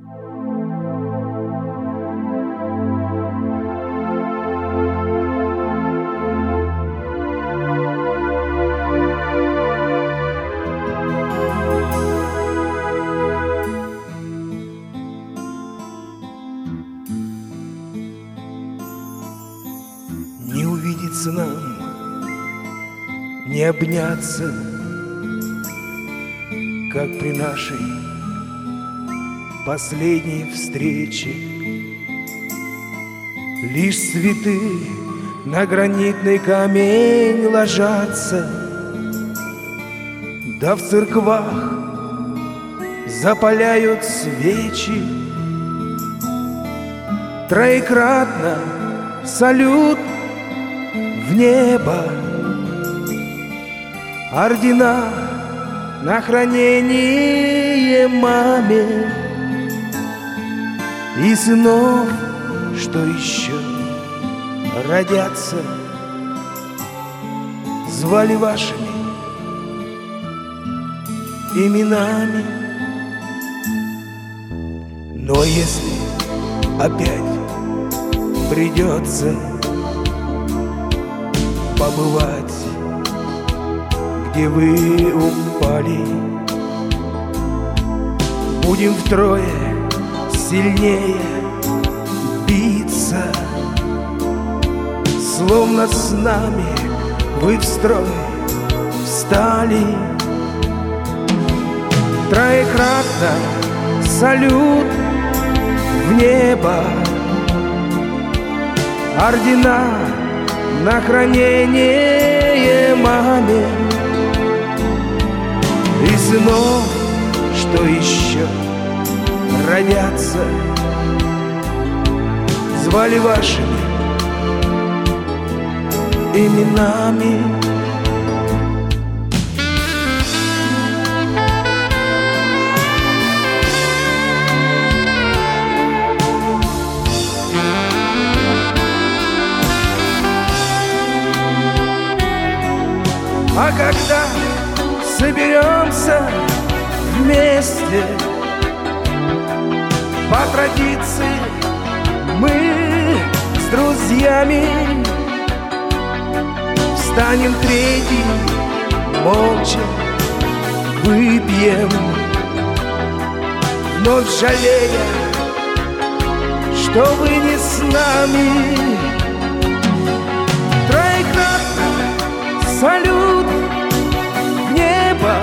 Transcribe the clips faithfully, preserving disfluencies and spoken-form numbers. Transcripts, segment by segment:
Не увидеться нам, не обняться, как при нашей последней встрече. Лишь цветы на гранитный камень ложатся, да в церквах запаляют свечи. Троекратно салют в небо, ордена на хранение маме и сынов, что еще родятся, звали вашими именами. Но если опять придется побывать, где вы упали, будем втрое сильнее биться, словно с нами вы в строй встали. Троекратно салют в небо, ордена на хранение маме и сынов, что еще родятся, звали вашими именами. А когда соберемся вместе, по традиции мы с друзьями встанем третий, молча выпьем, вновь жалея, что вы не с нами. Троекратно салют в небо,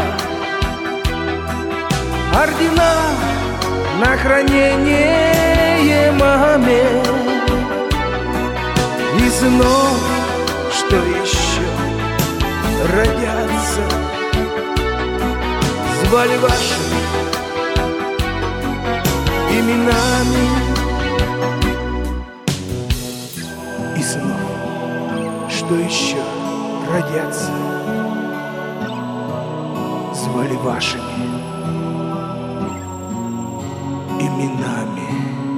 ордена на хранение маме и сынов, что еще родятся, звали вашими именами. И сынов, что еще родятся, звали вашими именами.